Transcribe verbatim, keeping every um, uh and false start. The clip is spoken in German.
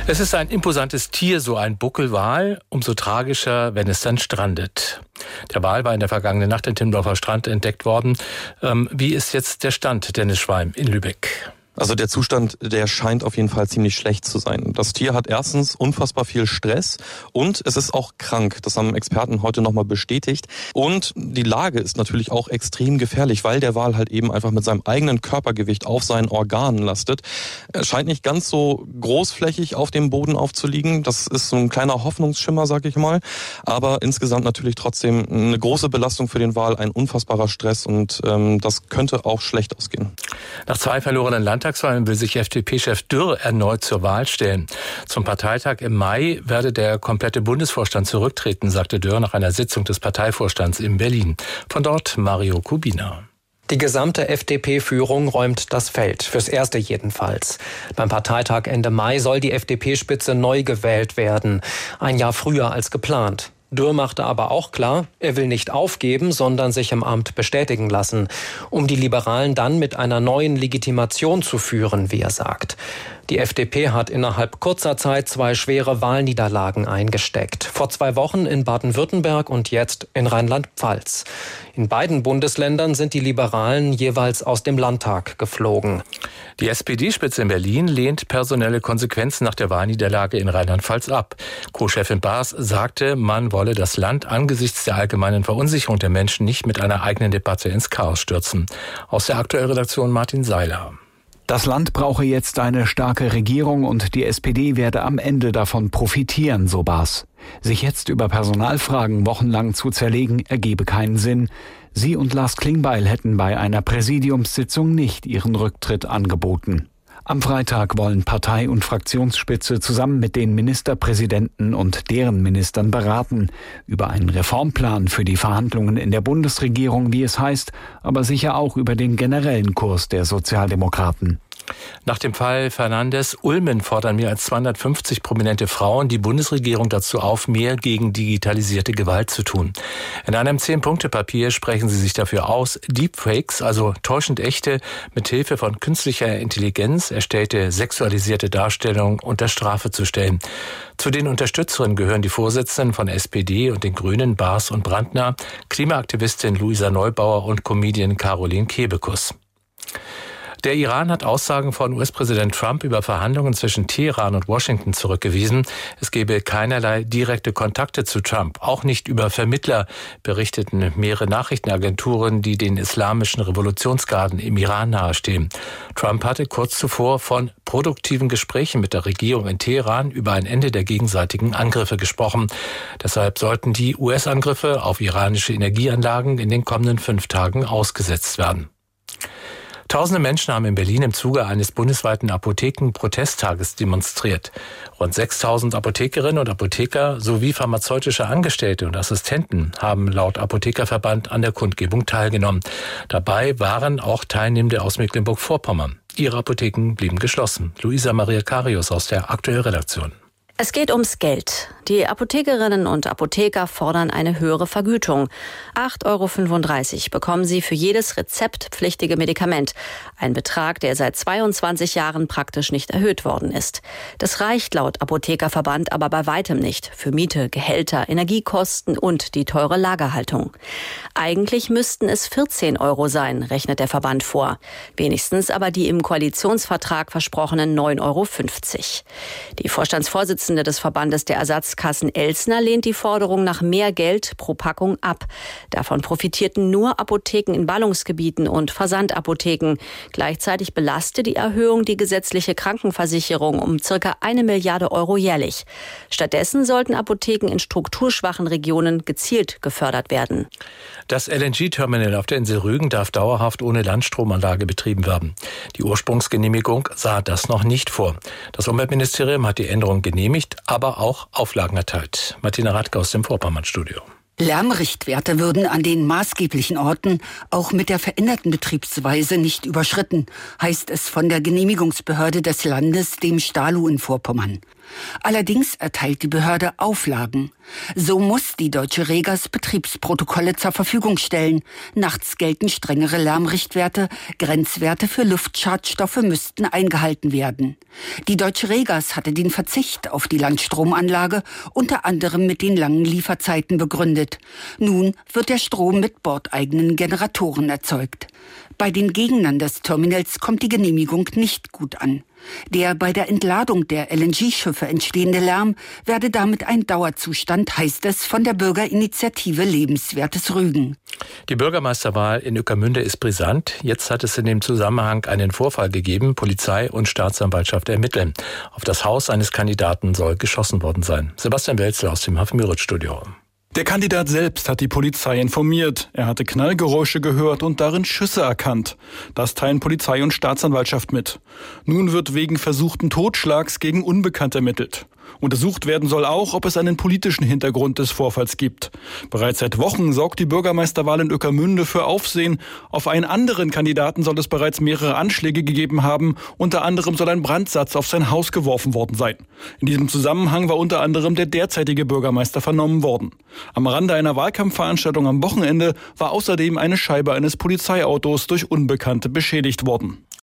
Es ist ein imposantes Tier, so ein Buckelwal, umso tragischer, wenn es dann strandet. Der Wal war in der vergangenen Nacht in Timmendorfer Strand entdeckt worden. Ähm, wie ist jetzt der Stand, Dennis Schweim in Lübeck? Also der Zustand, der scheint auf jeden Fall ziemlich schlecht zu sein. Das Tier hat erstens unfassbar viel Stress und es ist auch krank. Das haben Experten heute nochmal bestätigt. Und die Lage ist natürlich auch extrem gefährlich, weil der Wal halt eben einfach mit seinem eigenen Körpergewicht auf seinen Organen lastet. Er scheint nicht ganz so großflächig auf dem Boden aufzuliegen. Das ist so ein kleiner Hoffnungsschimmer, sag ich mal. Aber insgesamt natürlich trotzdem eine große Belastung für den Wal, ein unfassbarer Stress und ähm, das könnte auch schlecht ausgehen. Nach zwei verlorenen Land Landtagswahlen will sich F D P-Chef Dürr erneut zur Wahl stellen. Zum Parteitag im Mai werde der komplette Bundesvorstand zurücktreten, sagte Dürr nach einer Sitzung des Parteivorstands in Berlin. Von dort Mario Kubina. Die gesamte F D P-Führung räumt das Feld, fürs Erste jedenfalls. Beim Parteitag Ende Mai soll die F D P-Spitze neu gewählt werden, ein Jahr früher als geplant. Dürr machte aber auch klar, er will nicht aufgeben, sondern sich im Amt bestätigen lassen, um die Liberalen dann mit einer neuen Legitimation zu führen, wie er sagt. Die F D P hat innerhalb kurzer Zeit zwei schwere Wahlniederlagen eingesteckt. Vor zwei Wochen in Baden-Württemberg und jetzt in Rheinland-Pfalz. In beiden Bundesländern sind die Liberalen jeweils aus dem Landtag geflogen. Die S P D-Spitze in Berlin lehnt personelle Konsequenzen nach der Wahlniederlage in Rheinland-Pfalz ab. Co-Chefin Baas sagte, man wolle das Land angesichts der allgemeinen Verunsicherung der Menschen nicht mit einer eigenen Debatte ins Chaos stürzen. Aus der aktuellen Redaktion Martin Seiler. Das Land brauche jetzt eine starke Regierung und die S P D werde am Ende davon profitieren, so Baas. Sich jetzt über Personalfragen wochenlang zu zerlegen, ergebe keinen Sinn. Sie und Lars Klingbeil hätten bei einer Präsidiumssitzung nicht ihren Rücktritt angeboten. Am Freitag wollen Partei- und Fraktionsspitze zusammen mit den Ministerpräsidenten und deren Ministern beraten. Über einen Reformplan für die Verhandlungen in der Bundesregierung, wie es heißt, aber sicher auch über den generellen Kurs der Sozialdemokraten. Nach dem Fall Fernandes-Ulmen fordern mehr als zweihundertfünfzig prominente Frauen die Bundesregierung dazu auf, mehr gegen digitalisierte Gewalt zu tun. In einem Zehn-Punkte-Papier sprechen sie sich dafür aus, Deepfakes, also täuschend echte, mit Hilfe von künstlicher Intelligenz erstellte sexualisierte Darstellungen unter Strafe zu stellen. Zu den Unterstützerinnen gehören die Vorsitzenden von S P D und den Grünen Baas und Brandner, Klimaaktivistin Luisa Neubauer und Comedian Caroline Kebekus. Der Iran hat Aussagen von U S-Präsident Trump über Verhandlungen zwischen Teheran und Washington zurückgewiesen. Es gebe keinerlei direkte Kontakte zu Trump, auch nicht über Vermittler, berichteten mehrere Nachrichtenagenturen, die den islamischen Revolutionsgarden im Iran nahestehen. Trump hatte kurz zuvor von produktiven Gesprächen mit der Regierung in Teheran über ein Ende der gegenseitigen Angriffe gesprochen. Deshalb sollten die U S-Angriffe auf iranische Energieanlagen in den kommenden fünf Tagen ausgesetzt werden. Tausende Menschen haben in Berlin im Zuge eines bundesweiten Apotheken-Protesttages demonstriert. Rund sechstausend Apothekerinnen und Apotheker sowie pharmazeutische Angestellte und Assistenten haben laut Apothekerverband an der Kundgebung teilgenommen. Dabei waren auch Teilnehmende aus Mecklenburg-Vorpommern. Ihre Apotheken blieben geschlossen. Luisa Maria Karius aus der aktuellen Redaktion. Es geht ums Geld. Die Apothekerinnen und Apotheker fordern eine höhere Vergütung. acht Euro fünfunddreißig bekommen sie für jedes rezeptpflichtige Medikament. Ein Betrag, der seit zweiundzwanzig Jahren praktisch nicht erhöht worden ist. Das reicht laut Apothekerverband aber bei weitem nicht für Miete, Gehälter, Energiekosten und die teure Lagerhaltung. Eigentlich müssten es vierzehn Euro sein, rechnet der Verband vor. Wenigstens aber die im Koalitionsvertrag versprochenen neun Euro fünfzig. Die Vorstandsvorsitzende des Verbandes der Ersatzkassen Elsner lehnt die Forderung nach mehr Geld pro Packung ab. Davon profitierten nur Apotheken in Ballungsgebieten und Versandapotheken. Gleichzeitig belaste die Erhöhung die gesetzliche Krankenversicherung um circa eine Milliarde Euro jährlich. Stattdessen sollten Apotheken in strukturschwachen Regionen gezielt gefördert werden. Das L N G-Terminal auf der Insel Rügen darf dauerhaft ohne Landstromanlage betrieben werden. Die Ursprungsgenehmigung sah das noch nicht vor. Das Umweltministerium hat die Änderung genehmigt, aber auch Auflagen erteilt. Martina Radke aus dem Vorpommern-Studio. Lärmrichtwerte würden an den maßgeblichen Orten auch mit der veränderten Betriebsweise nicht überschritten, heißt es von der Genehmigungsbehörde des Landes, dem Stalu in Vorpommern. Allerdings erteilt die Behörde Auflagen. So muss die Deutsche Regas Betriebsprotokolle zur Verfügung stellen. Nachts gelten strengere Lärmrichtwerte, Grenzwerte für Luftschadstoffe müssten eingehalten werden. Die Deutsche Regas hatte den Verzicht auf die Landstromanlage unter anderem mit den langen Lieferzeiten begründet. Nun wird der Strom mit bordeigenen Generatoren erzeugt. Bei den Gegnern des Terminals kommt die Genehmigung nicht gut an. Der bei der Entladung der L N G-Schiffe entstehende Lärm werde damit ein Dauerzustand, heißt es von der Bürgerinitiative Lebenswertes Rügen. Die Bürgermeisterwahl in Ueckermünde ist brisant. Jetzt hat es in dem Zusammenhang einen Vorfall gegeben. Polizei und Staatsanwaltschaft ermitteln. Auf das Haus eines Kandidaten soll geschossen worden sein. Sebastian Welzler aus dem Hafenmüritz-Studio. Der Kandidat selbst hat die Polizei informiert. Er hatte Knallgeräusche gehört und darin Schüsse erkannt. Das teilen Polizei und Staatsanwaltschaft mit. Nun wird wegen versuchten Totschlags gegen Unbekannt ermittelt. Untersucht werden soll auch, ob es einen politischen Hintergrund des Vorfalls gibt. Bereits seit Wochen sorgt die Bürgermeisterwahl in Ueckermünde für Aufsehen. Auf einen anderen Kandidaten soll es bereits mehrere Anschläge gegeben haben. Unter anderem soll ein Brandsatz auf sein Haus geworfen worden sein. In diesem Zusammenhang war unter anderem der derzeitige Bürgermeister vernommen worden. Am Rande einer Wahlkampfveranstaltung am Wochenende war außerdem eine Scheibe eines Polizeiautos durch Unbekannte beschädigt worden.